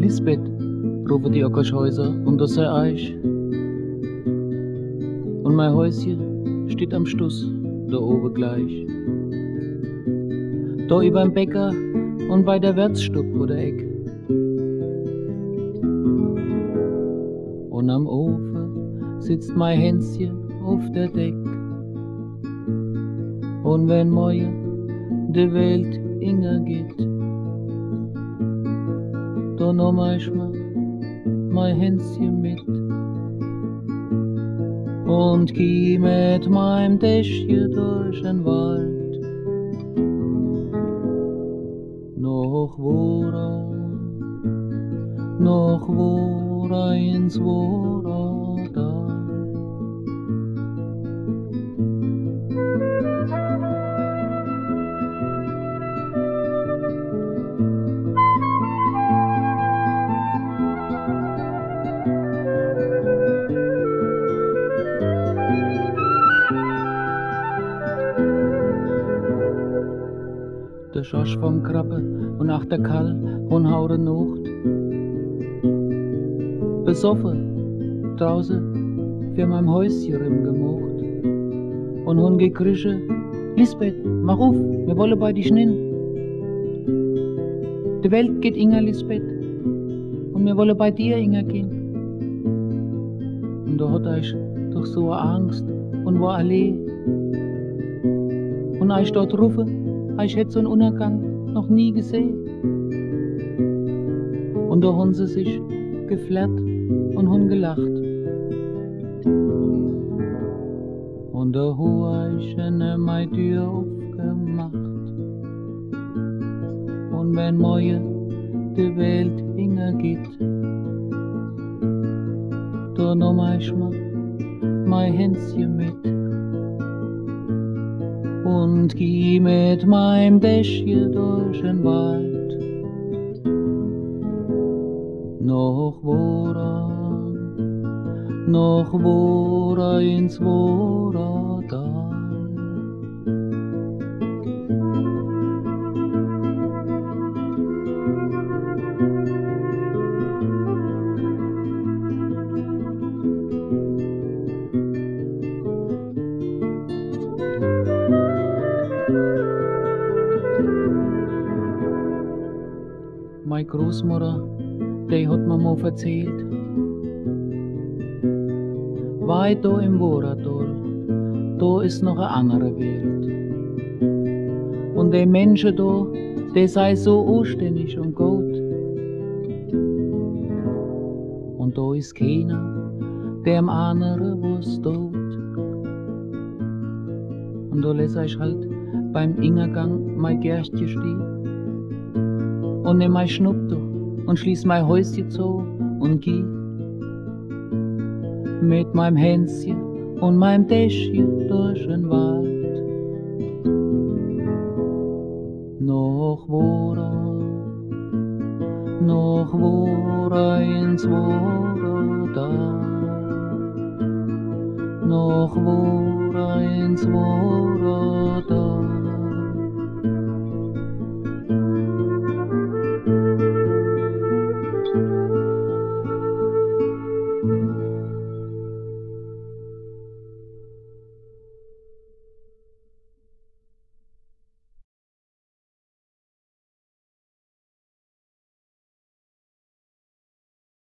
Lisbeth, rufen die Ockershäuser unter sein Eich. Und mein Häuschen steht am Stuss, da oben gleich. Da überm Bäcker und bei der Wirtsstub oder Eck. Und am Ofen sitzt mein Hänschen auf der Deck. Und wenn morgen die Welt inge geht, da nahm ich mal mein Hänschen mit und geh mit meinem Täschchen durch den Wald. Noch Wora ins Woradal. Der Schorsch vom Krabbe und auch der Kall und haure Nacht. Besoffen draußen für mein Häuschen gemacht. Und hun gekrische, Lisbeth, mach auf, wir wollen bei dich nin. Die Welt geht Inga, Lisbeth, und wir wollen bei dir, Inga, gehen. Und da hat ich doch so eine Angst und war allein. Und ich dort rufe, ich hätte so einen Untergang noch nie gesehen. Und da haben sie sich geflattert und haben gelacht. Und da habe ich meine Tür aufgemacht. Und wenn morgen die Welt hingeht, da nahm ich mal mein Hänschen mit und geh mit meinem Täschchen durch den Wald. Noch Wora ins Woradal. Meine Großmutter, die hat mir mal erzählt, weit da im Woradal, da ist noch eine andere Welt. Und die Menschen da, die sei so anständig und gut. Und da ist keiner, der am anderen was tut. Und da lässt ich halt beim Ingergang mein Gärtchen stehen und nimm mein Schnupftuch und schließ mein Häuschen zu und geh mit meinem Hänschen und meinem Täschchen durch den Wald. Noch Wora ins Woradal. Noch Wora ins Woradal.